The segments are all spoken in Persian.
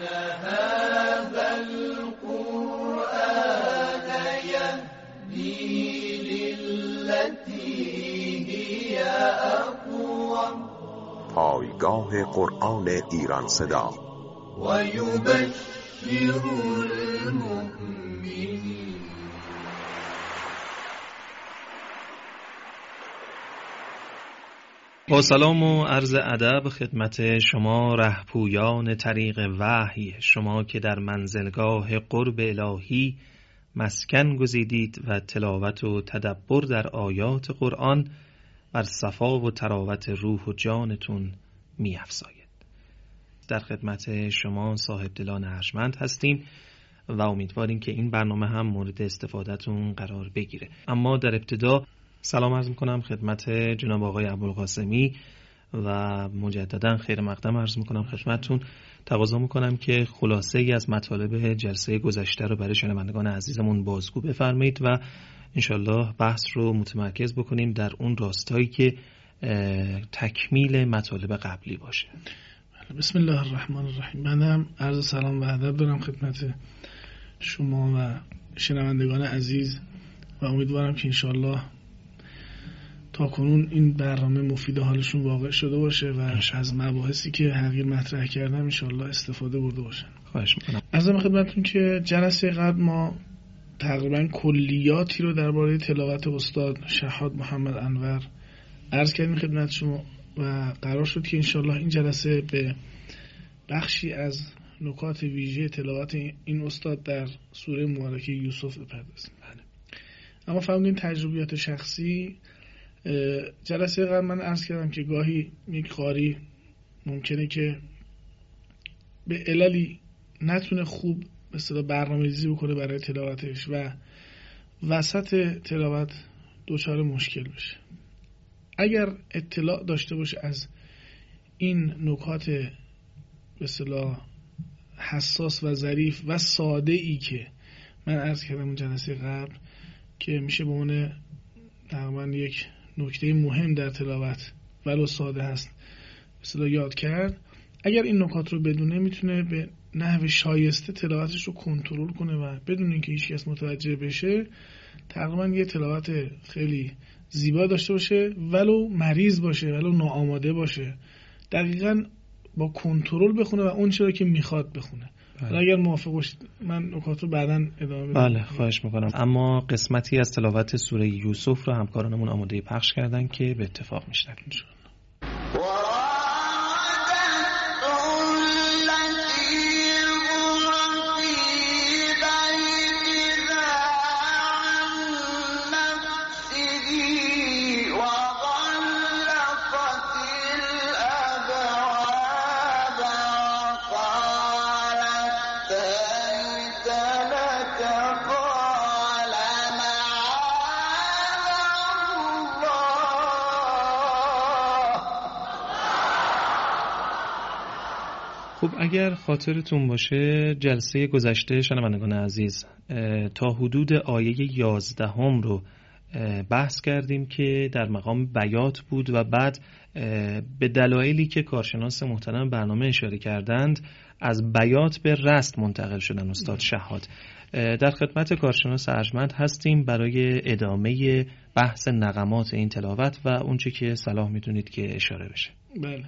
هذا القرآن يهدي للتي هي أقوم. پایگاه قرآن ایران صدا و یبشر المؤمنین. با سلام و عرض ادب خدمت شما رهپویان طریق وحی، شما که در منزلگاه قرب الهی مسکن گزیدید و تلاوت و تدبر در آیات قرآن بر صفا و تراوت روح و جانتون می افزاید. در خدمت شما صاحب دلان ارجمند هستیم و امیدواریم که این برنامه هم مورد استفادهتون قرار بگیره. اما در ابتدا سلام عرض میکنم خدمت جناب آقای ابوالقاسمی و مجددا خیر مقدم عرض میکنم خدمتتون. تقاضا میکنم که خلاصه ای از مطالب جلسه گذشته رو برای شنوندگان عزیزمون بازگو بفرمایید و انشالله بحث رو متمرکز بکنیم در اون راستایی که تکمیل مطالب قبلی باشه. بسم الله الرحمن الرحیم. منم عرض سلام و ادب دارم خدمت شما و شنوندگان عزیز و امیدوارم که انشالله تا کنون این برنامه مفید حالشون واقع شده باشه و از مباحثی که حقیر مطرح کردم انشالله استفاده برده باشن. خواهش میکنم. عرضم خدمتتون که جلسه قبل ما تقریبا کلیاتی رو درباره تلاوت استاد شهاد محمد انور عرض کردیم خدمت شما و قرار شد که انشالله این جلسه به بخشی از نکات ویژه تلاوت این استاد در سوره مبارکه یوسف بپردازیم. اما فرمودین تجربیات شخصی، جلسه قبل من عرض کردم که گاهی یک قاری ممکنه که به عللی نتونه خوب مثلا برنامه‌ریزی بکنه برای تلاوتش و وسط تلاوت دچار مشکل بشه. اگر اطلاع داشته باشه از این نکات به اصطلاح حساس و ظریف و ساده ای که من عرض کردم اون جلسه قبل که میشه به عنوان تقریبا یک نکته مهم در تلاوت ولو ساده هست مثلا یاد کرد، اگر این نکات رو بدونه میتونه به نحو شایسته تلاوتش رو کنترل کنه و بدون اینکه هیچ کس متوجه بشه تقریبا یه تلاوت خیلی زیبا داشته باشه، ولو مریض باشه، ولو ناآماده باشه، دقیقاً با کنترل بخونه و اون چیزی که میخواد بخونه. اگر موافق باشید من نکات رو بعداً ادامه بدم. بله خواهش میکنم. اما قسمتی از تلاوت سوره یوسف رو همکارانمون آماده پخش کردن که به اتفاق میشنویم. خب اگر خاطرتون باشه جلسه گذشته شنوندگان عزیز تا حدود آیه 11 رو بحث کردیم که در مقام بیات بود و بعد به دلایلی که کارشناس محترم برنامه اشاره کردند از بیات به رست منتقل شدن استاد شهاد. در خدمت کارشناس ارجمند هستیم برای ادامه بحث نغمات این تلاوت و اونچه که صلاح میدونید که اشاره بشه. بله،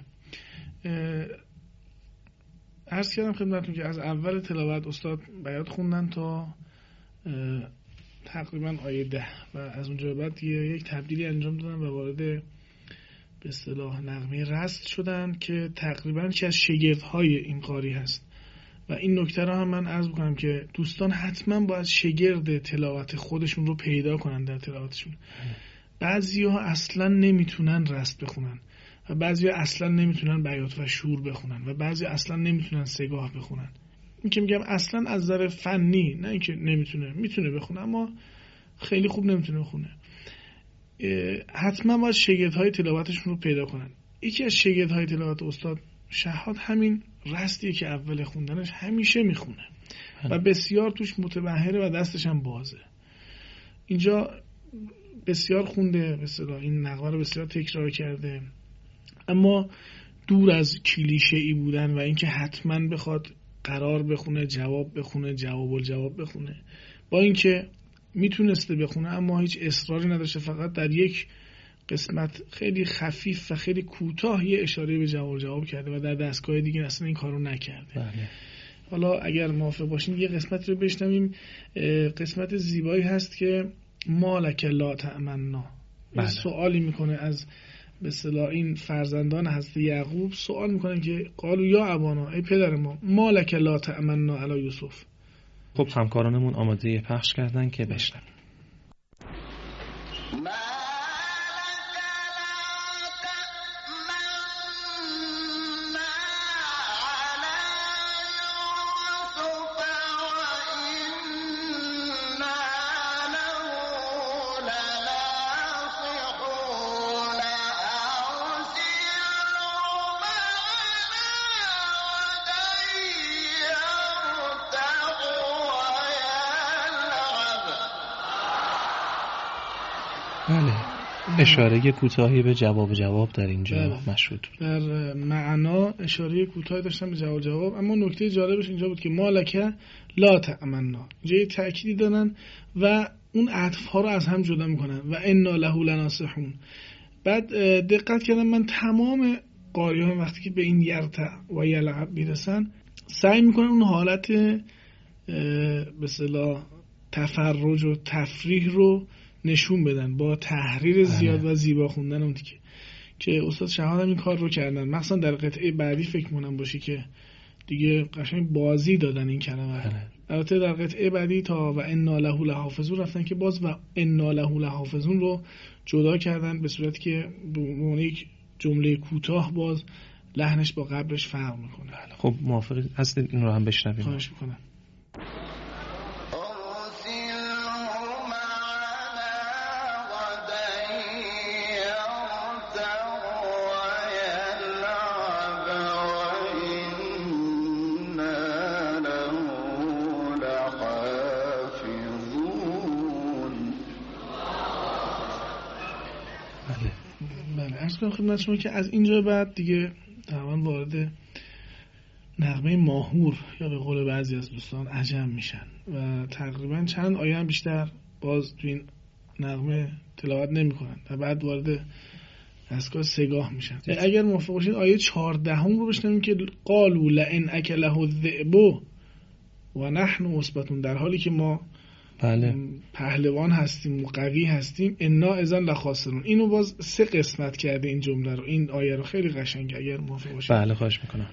عرض کردم خدمتتون که از اول تلاوت استاد بیات خوندن تا تقریبا آیه 10 و از اونجا بعد یک تبدیلی انجام دادن و وارد به اصطلاح نغمه رست شدن که تقریبا یکی از شگردهای این قاری هست و این نکته را هم من عرض بکنم که دوستان حتما باید شگرد تلاوت خودشون رو پیدا کنن در تلاوتشون. بعضی‌ها اصلا نمیتونن رست بخونن و بعضی اصلا نمیتونن بیات و شور بخونن و بعضی اصلا نمیتونن سگاه بخونن. این که میگم اصلا از نظر فنی، نه اینکه میتونه بخونه اما خیلی خوب نمیتونه بخونه. حتما باید شگردهای تلاوتشون رو پیدا کنن. یکی از شگردهای تلاوت استاد شهاد همین رستیه که اول خوندنش همیشه میخونه و بسیار توش متبحره و دستش هم بازه. اینجا بسیار خونده، مثلا این نغمه رو بسیار تکرار کرده، اما دور از کلیشه‌ای بودن و اینکه حتما بخواد قرار بخونه، جواب بخونه، جواب الجواب بخونه. با اینکه میتونسته بخونه اما هیچ اصراری نداشته، فقط در یک قسمت خیلی خفیف و خیلی کوتاه یه اشاره به جواب کرده و در دستگاه دیگه اصلا این کارو نکرده. بله. حالا اگر موافق باشین یه قسمت رو بشنویم. قسمت زیبایی هست که مالک لا تأمنا. بله. سوالی میکنه از به اصطلاح این فرزندان حضرت یعقوب، سوال میکنن که قالوا یا ابانا، ای پدر ما، مالک لا تأمنا علی یوسف. خب همکارانمون آماده پخش کردن که بشنویم. بله، اشاره کوتاهی به جواب در اینجا مشهود. در معنا اشاره کوتاهی داشتم به جواب، اما نکته جالبش اینجا بود که مالک لا تأمنا، اینجا یه تأکیدی دارن و اون عطف ها رو از هم جدا میکنن و انا له لناصحون. بعد دقت کردم من تمام قاریان وقتی که به این یرتع و یلعب میرسن سعی میکنن اون حالت به اصطلاح تفرج و تفریح رو نشون بدن با تحریر زیاد و زیبا خوندن اون دیگه، که استاد شهاد هم این کار رو کردن، مثلا در قطعه بعدی فکر مونم باشه که دیگه قشنگ بازی دادن این کلمه. البته در قطعه بعدی تا و انا له لحافظون رفتن که باز و انا له لحافظون رو جدا کردن به صورتی که به یک جمله کوتاه باز لحنش با قبلش فرق میکنه. خب موافق هستید این رو هم بشنویم؟ خواهش میکنم. خدمت شما که از اینجا بعد دیگه تقریبا وارد نغمه ماهور یا به قول بعضی از دوستان عجم میشن و تقریبا چند آیه هم بیشتر باز تو این نغمه تلاوت نمیکنن و بعد وارد دستگاه سگاه میشن. اگر موافق باشید آیه 14 رو بشنویم که قالوا لئن اکله الذئب و نحن عصبة، در حالی که ما بله پهلوان هستیم و قوی هستیم، انا اذن لخاسرون. اینو باز 3 قسمت کرده این جمله رو، این آیه رو خیلی قشنگه اگر موافق باشید. بله خواهش میکنم.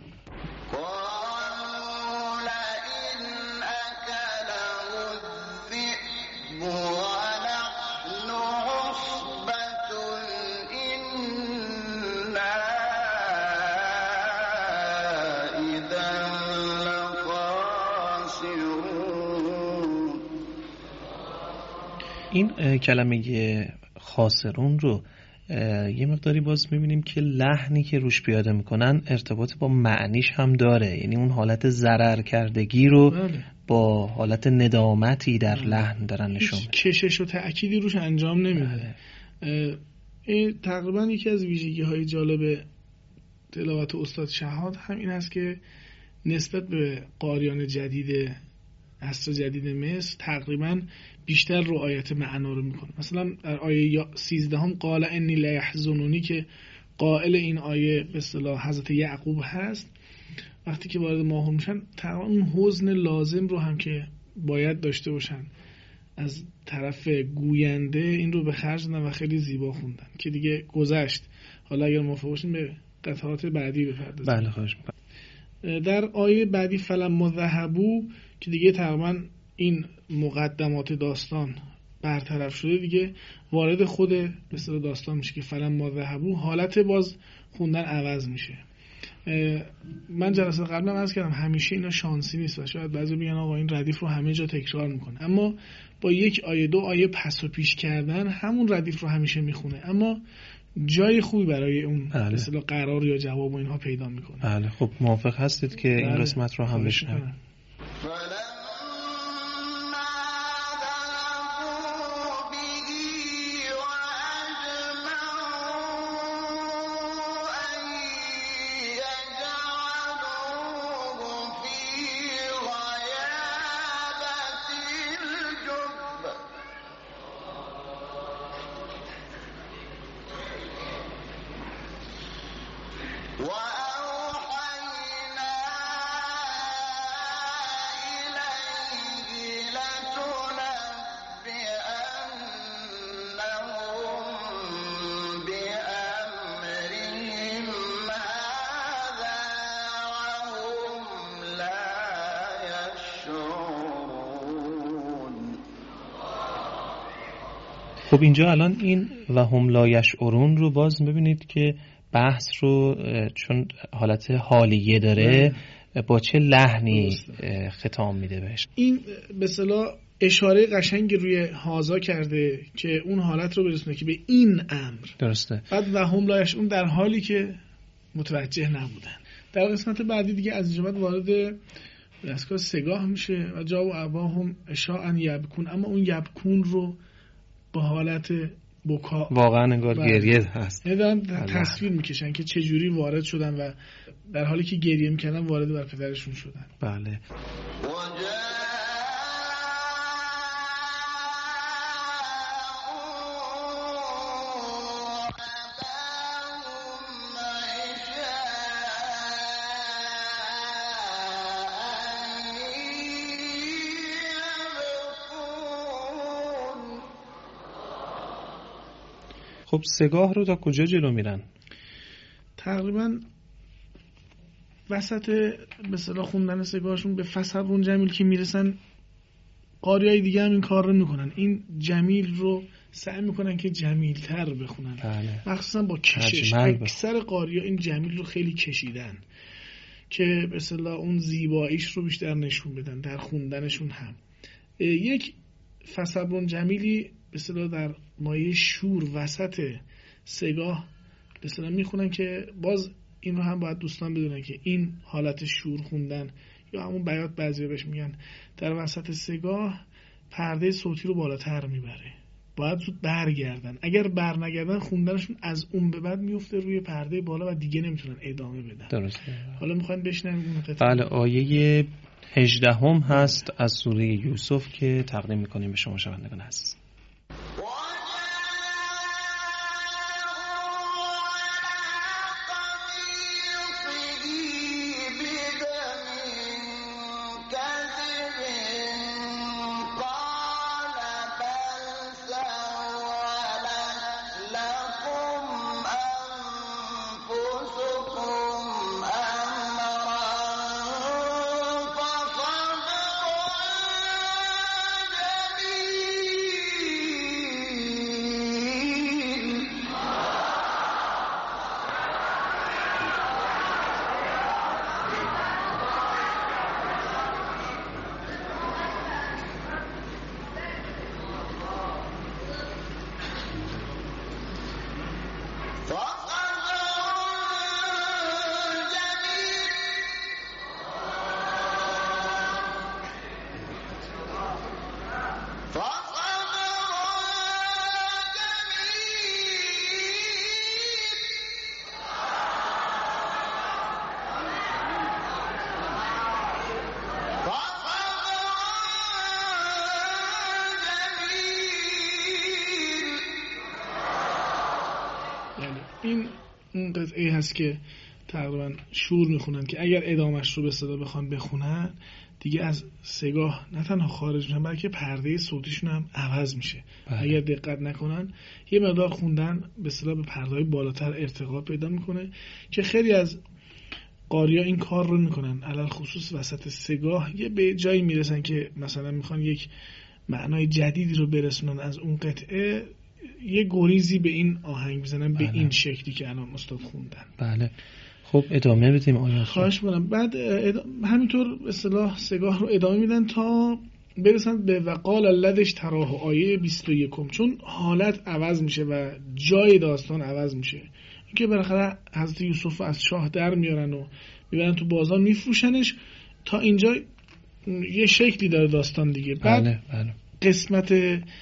این کلمه خاسرون رو یه مقداری باز میبینیم که لحنی که روش پیاده میکنن ارتباط با معنیش هم داره، یعنی اون حالت ضرر کردگی رو با حالت ندامتی در لحن دارن نشون میدن. کشش و تأکیدی روش انجام نمیده. تقریبا یکی از ویژگی های جالب تلاوت استاد شهاد هم این است که نسبت به قاریان جدید عصر جدید مصر تقریبا بیشتر رعایت معنا رو میکنه. مثلا در آیه 13 هم قال انی لا یحزنونی که قائل این آیه به اصطلاح حضرت یعقوب هست، وقتی که وارد ماهور میشن تقریبا اون حزن لازم رو هم که باید داشته باشن از طرف گوینده این رو به خرج دادن و خیلی زیبا خوندن که دیگه گذشت. حالا اگر موافق باشین به قطعات بعدی بپردازیم. بله خواهش میکنم. در آیه بعدی فلما ذهبوا که دیگه تقریبا این مقدمات داستان برطرف شده، دیگه وارد خود به اصطلاح داستان میشه که فلما ذهبوا حالت باز خوندن عوض میشه. من جلسه قبلا عرض کردم همیشه اینا شانسی نیست و شاید بعضی بگن آقا این ردیف رو همه جا تکرار میکنه، اما با یک آیه 2 آیه پس و پیش کردن همون ردیف رو همیشه میخونه، اما جای خوبی برای اون به اصطلاح قرار یا جواب و اینها پیدا میکنه. بله خب موافق هستید که این قسمت رو هم بشنویم؟ خب اینجا الان این و هم لا یشعرون رو باز ببینید که بحث رو چون حالت حالیه داره با چه لحنی ختام میده بهش. این به اصطلاح اشاره قشنگ روی هازا کرده که اون حالت رو برسونه که به این امر. درسته. بعد و هم لا یشعرون در حالی که متوجه نبودن. در قسمت بعدی دیگه از اینجا بعد وارد دستگاه سگاه میشه و جا و اباهم اشاء یبکون، اما اون یبکون رو با حالت بکا واقعا انگار گریه هست، یعنی تصویر میکشن که چجوری وارد شدن و در حالی که گریه میکردن وارد بر پدرشون شدن. بله. خب سگاه رو تا کجا جلو میرن؟ تقریبا وسط به اصطلاح خوندن سگاهشون به فصبرون جمیل که میرسن، قاریای دیگه هم این کار رو میکنن، این جمیل رو سعی میکنن که جمیل تر بخونن. بله. مخصوصا با کشش. اکثر قاریا این جمیل رو خیلی کشیدن که به اصطلاح اون زیباییش رو بیشتر نشون بدن در خوندنشون هم. یک فصبرون جمیلی به اصطلاح در مایه شور وسط سگاه به اصطلاح میخونن که باز این رو هم باید دوستان بدونن که این حالت شور خوندن یا همون بیات بعضی بهش میگن در وسط سگاه پرده صوتی رو بالاتر میبره، باید زود برگردن. اگر برنگردن خوندنشون از اون به بعد میفته روی پرده بالا و دیگه نمیتونن ادامه بدن. درسته. حالا میخواین بشنویم اون قطعه. بله، آیه 18 هست از سوره یوسف که تقدیم میکنیم به شما شنوندگان عزیز. این قطعه هست که تقریبا شور میخونن که اگر ادامش رو به صدا بخوان بخونن دیگه از سگاه نه تنها خارج میشن بلکه پرده صوتیشون هم عوض میشه. اگر دقت نکنن یه مقدار خوندن به صدا به پرده‌های بالاتر ارتقا پیدا میکنه که خیلی از قاریا این کار رو میکنن، علل خصوص وسط سگاه یه به جایی میرسن که مثلا میخوان یک معنای جدیدی رو برسونن از اون قطعه، یه گریزی به این آهنگ بزنن. بله. به این شکلی که الان استاد خوندن. بله. خب ادامه بدیم آیات. خواهش می‌کنم. بعد همینطور به اصطلاح سگاه رو ادامه میدن تا برسن به وقال الذی تراه آیه 21، چون حالت عوض میشه و جای داستان عوض میشه. اینکه بالاخره حضرت یوسف از شاه در میارن و میبرن تو بازار میفروشنش. تا اینجا یه شکلی داره داستان دیگه. بعد بله. قسمت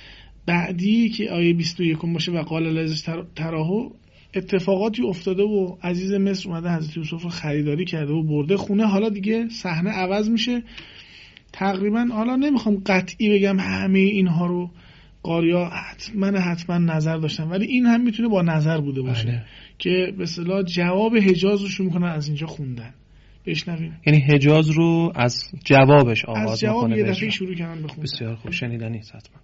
بعدی که آیه 21 باشه و قال الذی تراهو، اتفاقاتی افتاده و عزیز مصر اومده حضرت یوسف رو خریداری کرده و برده خونه. حالا دیگه صحنه عوض میشه تقریبا. حالا نمیخوام قطعی بگم همه اینها رو قاریا حتما نظر داشتن، ولی این هم میتونه با نظر بوده باشه. بله. که به اصطلاح جواب حجاز رو شروع میکنن از اینجا خوندن. بشنویم. یعنی حجاز رو از جوابش آغاز میکنه. از جواب یه دفعه شروع کردن بخوندن. بسیار خوب، شنیدنی حتما.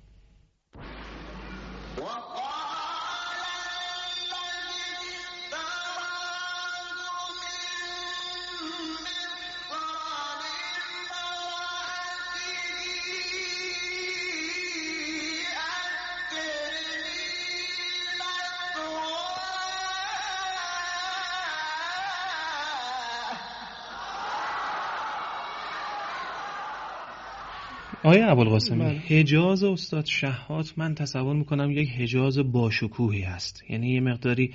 آیا ابوالقاسمی، بله. حجاز استاد شحات من تصور میکنم یک حجاز باشکوهی هست، یعنی یه مقداری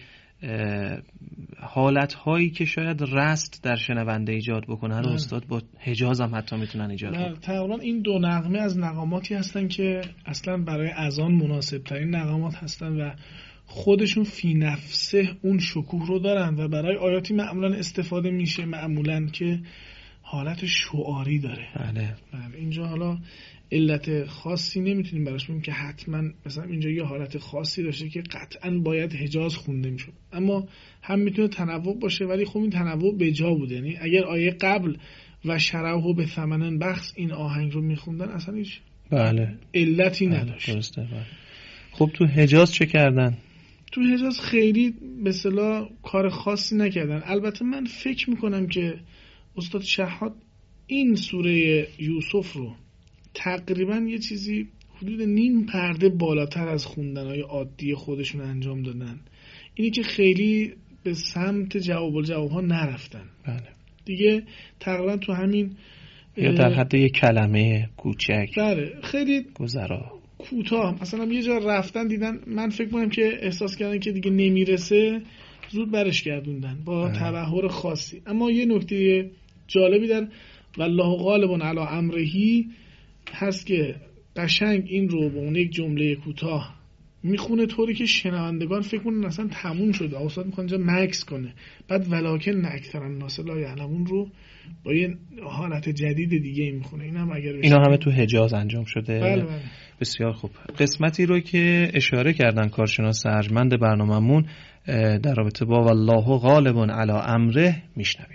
حالتهایی که شاید رست در شنونده ایجاد بکنه رو استاد با حجاز هم حتی میتونن ایجاد بکنن. تقریبا این دو نغمه از نغماتی هستن که اصلا برای اذان مناسب ترین نغمات هستن و خودشون فی نفسه اون شکوه رو دارن و برای آیاتی معمولا استفاده میشه معمولا که حالت شعاری داره. بله. اینجا حالا علت خاصی نمیتونیم براش بگیم که حتما مثلا اینجا یه حالت خاصی داشته که قطعا باید حجاز خونده میشد، اما هم میتونه تنوع باشه، ولی خب این تنوع به جا بوده. یعنی اگر آیه قبل و شرعه به ثمن بخس این آهنگ رو میخوندن اصلا هیچ بله علتی نداشت. درسته. بله. خب تو حجاز چه کردن؟ تو حجاز خیلی به اصطلاح کار خاصی نکردن. البته من فکر میکنم که استاد شحات این سوره یوسف رو تقریبا یه چیزی حدود نیم پرده بالاتر از خوندنهای عادی خودشون انجام دادن. اینی که خیلی به سمت جوابها نرفتن. بله. دیگه تقریبا تو همین یا در حد یک کلمه کوچک. بله خیلی گذرا کوتاه مثلا یه جا رفتن دیدن، من فکر کنم که احساس کردن که دیگه نمیرسه زود برش گردوندن با تبحر خاصی. اما یه نکته جالبی در والله غالب علی امره هست که قشنگ این رو به اون یک جمله کوتاه میخونه طوری که شنوندگان فکر کنن اصلا تموم شده، استاد میخواد اینجا مکس کنه، بعد ولکن اکثر الناس لا یعلمون رو با یه حالت جدید دیگه میخونه. اینا همه تو حجاز انجام شده. بله. بسیار خوب. قسمتی رو که اشاره کردن کارشناس ارجمند برنامه‌مون در رابطه با والله غالب علی امره میشنویم.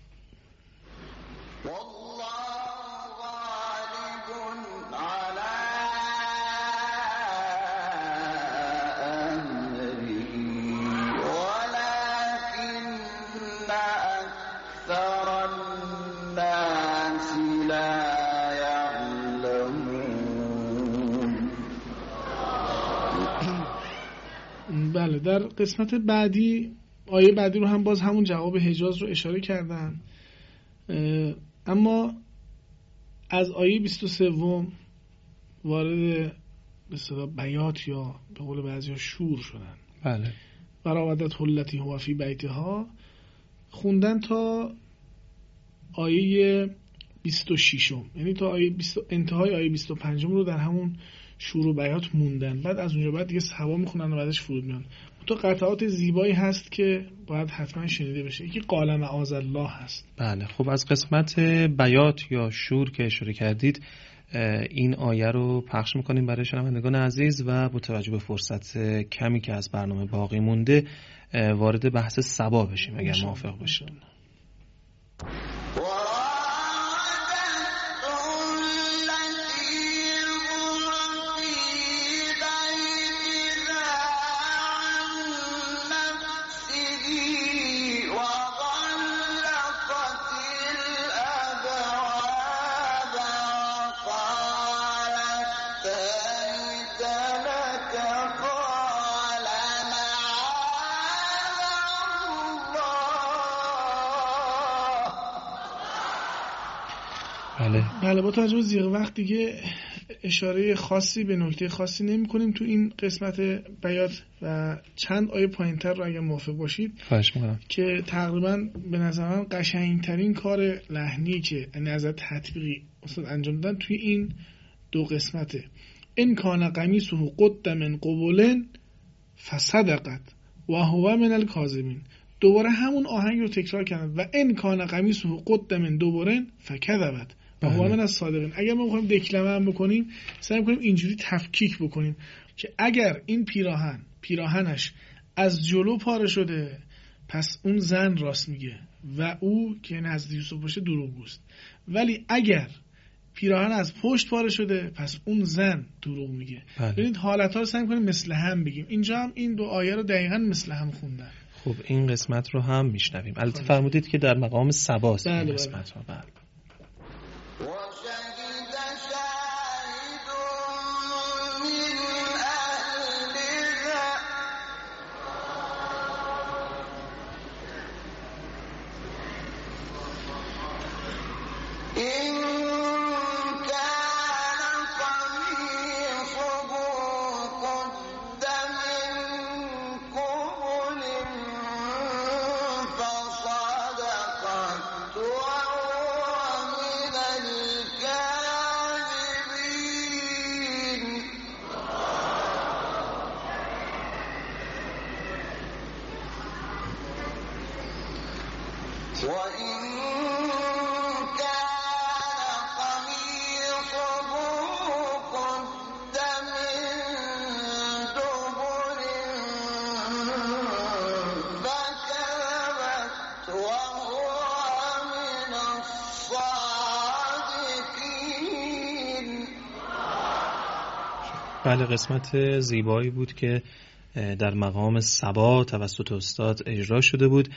بله. در قسمت بعدی آیه بعدی رو هم باز همون جواب حجاز رو اشاره کردن، اما از آیه 23 وارد به اصطلاح بیات یا به قول بعضیا شور شدن. بله. براودت التی هو فی بیتها خوندن تا آیه 26، یعنی تا آیه انتهای آیه 25 رو در همون شور و بیات موندن. بعد از اونجا بعد دیگه سوا میخونن و بعدش فرود میان. تو قطعات زیبایی هست که باید حتما شنیده بشه. یکی قال معاذ الله هست. بله. خب از قسمت بیات یا شور که اشاره کردید این آیه رو پخش میکنیم برای شنوندگان عزیز و با توجه به فرصت کمی که از برنامه باقی مونده وارد بحث سبا بشیم اگر موافق باشید. بله. با توجه به ضیق وقت دیگه اشاره خاصی به نکته خاصی نمی کنیم تو این قسمت بیات و چند آیه پایینتر رو اگر موافق باشید خواهش می‌کنم که تقریبا به نظر من قشنگترین کار لحنی که از تطبیقی اصلا انجام دادن توی این دو قسمته. ان کان قمیصه قد من قبل فصدقت و هو من الکاذبین. دوباره همون آهنگ رو تکرار کردن و ان کان قمیصه قد من دبر فکذبت و هو من الصادقین. اگر ما بخوایم دکلمه هم بکنیم سعی کنیم اینجوری تفکیک بکنیم که اگر این پیراهنش از جلو پاره شده پس اون زن راست میگه و او که نزد یوسف باشه دروغگوست، ولی اگر پیراهن از پشت پاره شده پس اون زن دروغ میگه. ببینید حالت‌ها رو سعی کنیم مثل هم بگیم. اینجا هم این دو آیه رو دقیقاً مثل هم خوندن. خب این قسمت رو هم میشنویم. البته فرمودید که در مقام سباست این قسمت ها. بله. إن كان بله، قسمت زیبایی بود که در مقام صبا توسط استاد اجرا شده بود.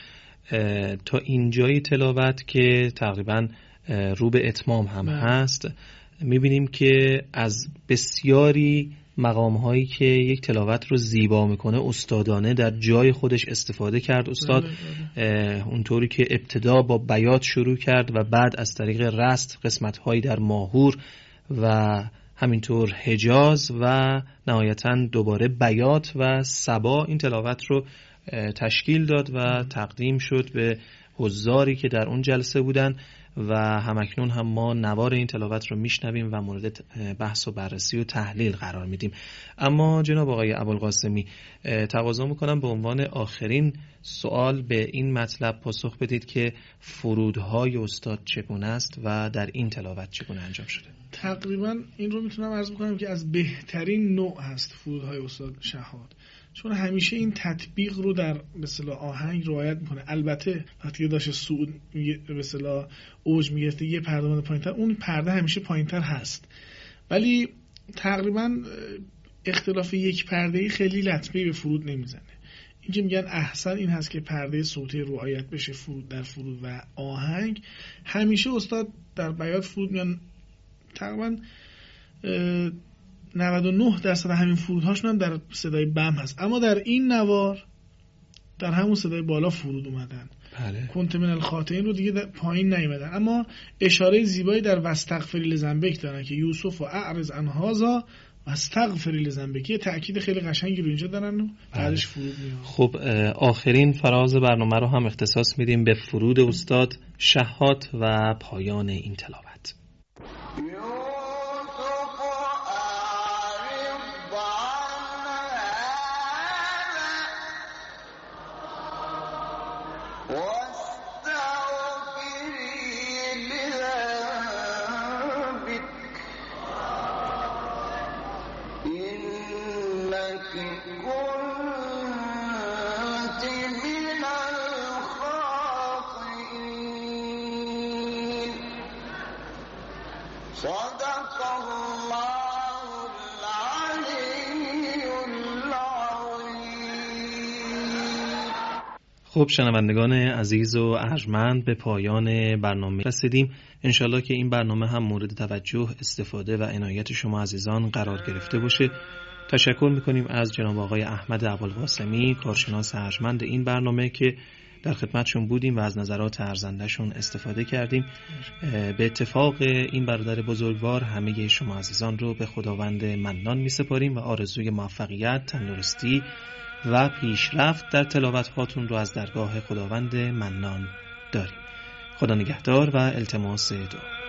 تا اینجای تلاوت که تقریبا رو به اتمام هم هست، میبینیم که از بسیاری مقام هایی که یک تلاوت رو زیبا میکنه استادانه در جای خودش استفاده کرد استاد. اونطوری که ابتدا با بیات شروع کرد و بعد از طریق رست قسمت هایی در ماهور و همینطور حجاز و نهایتاً دوباره بیات و صبا این تلاوت رو تشکیل داد و تقدیم شد به حضاری که در اون جلسه بودن و همکنون هم ما نوار این تلاوت رو میشنویم و مورد بحث و بررسی و تحلیل قرار میدیم. اما جناب آقای ابوالقاسمی، تقاضا میکنم به عنوان آخرین سوال به این مطلب پاسخ بدید که فرودهای استاد چگونه است و در این تلاوت چگونه انجام شده. تقریبا این رو میتونم عرض بکنم که از بهترین نوع هست فرودهای استاد شهاد، چون همیشه این تطبیق رو در به اصطلاح آهنگ رعایت میکنه. البته وقتی داشت صعود به اصطلاح اوج میگرفته یه پرده اومده پایینتر، اون پرده همیشه پایینتر هست، ولی تقریبا اختلاف یک پرده‌ای خیلی لطمه‌ای به فرود نمیزنه. اینکه میگن احسن این هست که پرده صوتی رعایت بشه فرود در فرود و آهنگ. همیشه استاد در بیات فرود میان تقریبا 99% همین فرودهاشون هم در صدای بم هست، اما در این نوار در همون صدای بالا فرود اومدن. بله. کنت من الخاطئین رو دیگه پایین نیومدن، اما اشاره زیبایی در واستغفری لذنبک دارن که یوسف و اعرض عن هذا واستغفری لذنبک، یه تأکید خیلی قشنگی رو اینجا دارن و بعدش فرود میاد. خب آخرین فراز برنامه رو هم اختصاص میدیم به فرود استاد شهاد و پایان این تلاوت. خب شنوندگان عزیز و ارجمند، به پایان برنامه رسیدیم. انشالله که این برنامه هم مورد توجه، استفاده و عنایت شما عزیزان قرار گرفته باشه. تشکر میکنیم از جناب آقای احمد ابوالقاسمی، کارشناس ارجمند این برنامه که در خدمتشون بودیم و از نظرات ارزندهشون استفاده کردیم. به اتفاق این برادر بزرگوار همه شما عزیزان رو به خداوند منان میسپاریم و آرزوی موفقیت، تندرستی و پیشرفت در تلاوت هاتون رو از درگاه خداوند منان داریم. خدا نگهدار و التماس دعا.